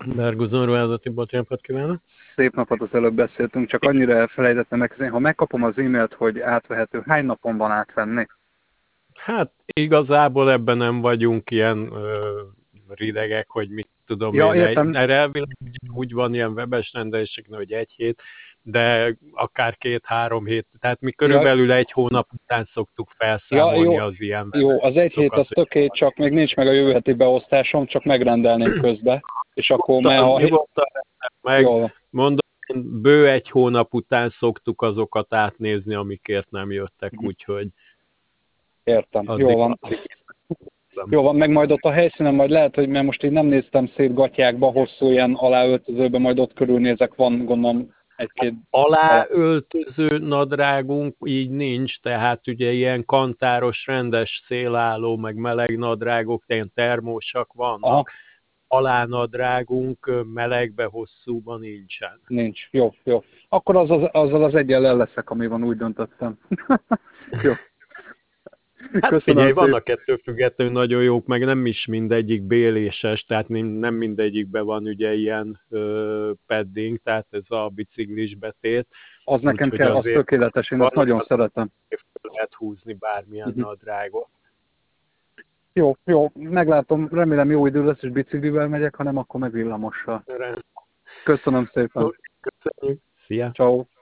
Berguzon Ruháza Tibor, jó napot kívánok! Szép napot, az előbb beszéltünk, csak annyira elfelejtettem meg, ha megkapom az e-mailt, hogy átvehető, hány napon van átvenni? Hát igazából ebben nem vagyunk ilyen ridegek, hogy mit tudom Ja, én, értem. erre elvileg úgy van ilyen webes rendeléseken, hogy 1 hét, de akár 2-3 hét, tehát mi Ja, körülbelül 1 hónap után szoktuk ja, felszámolni jó, az ilyen jó, az egy hét webes az töké, csak még nincs meg a jövő heti beosztásom, csak megrendelném közbe, és akkor Nyugodtan meg, jó van, mondom, bő 1 hónap után szoktuk azokat átnézni, amikért nem jöttek, úgyhogy értem, jó addig, van. addig Jó van, meg majd ott a helyszínen, majd lehet, hogy mert most így nem néztem szét gatyákba, hosszú ilyen aláöltözőbe, majd ott körülnézek, van gondolom egy-két aláöltöző nadrágunk így nincs, tehát ugye ilyen kantáros, rendes szélálló, meg meleg nadrágok, ilyen termósak Aha, vannak. Alánadrágunk melegbe, hosszúban nincsen. nincs, jó, jó. Akkor azzal az egyen le leszek, ami van, úgy döntöttem. Jó, Hát köszönöm figyelj, szépen. vannak ettől függetlenül nagyon jók, meg nem is mindegyik béléses, tehát nem mindegyikben van ugye ilyen padding, tehát ez a biciklis betét, Az nekem úgyhogy kell, az azért tökéletes, én azt van, nagyon szeretem. fel lehet húzni bármilyen Uh-huh. nadrágot. Jó, jó, meglátom, remélem jó idő lesz, és biciklivel megyek, hanem akkor meg villamossal. Köszönöm szépen. Köszönjük, szia! Ciao.